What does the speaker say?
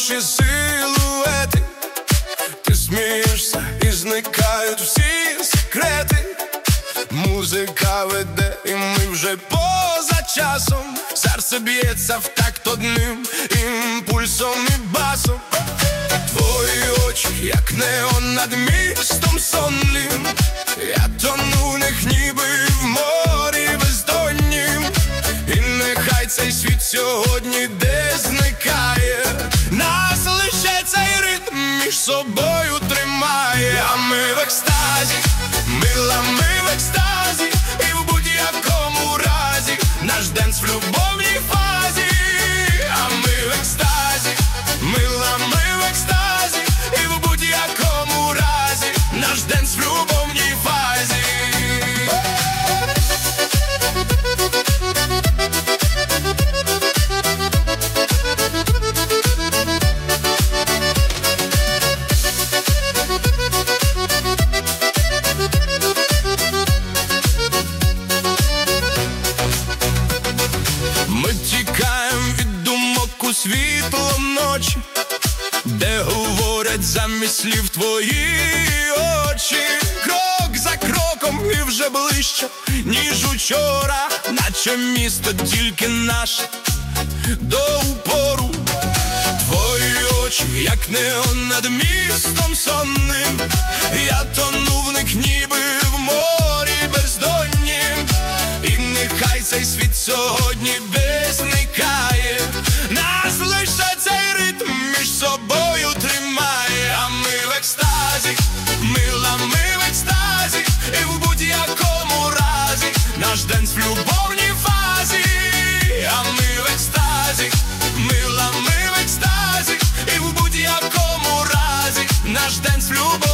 наші силуети. Ти смієшся і зникають всі секрети. Музика веде, і ми вже поза часом. Серце б'ється в такт одним імпульсом і басом. Твої очі, як неон над містом сонним. Я тону в них ніби в морі бездоннім. І нехай цей світ сьогодні десь зникає, нас лише цей ритм між собою тримає. А ми в екстазі, мила, ми в екстазі, і в будь-якому разі наш денс в любовній фазі. А ми в екстазі, мила, ми в екстазі, і в будь-якому разі наш денс в любовній фазі. Ми тікаємо від думок у світло ночі, де говорять замість слів твої очі. Крок за кроком і вже ближче, ніж учора, наче місто тільки наше до упору. Твої очі, як неон над містом сонним. Я тону в них ніби в морі бездоннім. І нехай цей світ сьогодні десь зникає, нас лише цей ритм між собою тримає. А ми в екстазі, мила, ми в екстазі, і в будь-якому разі наш денс в любовній фазі. А ми в екстазі, мила, ми в екстазі, і в будь-якому разі наш денс в любовній фазі.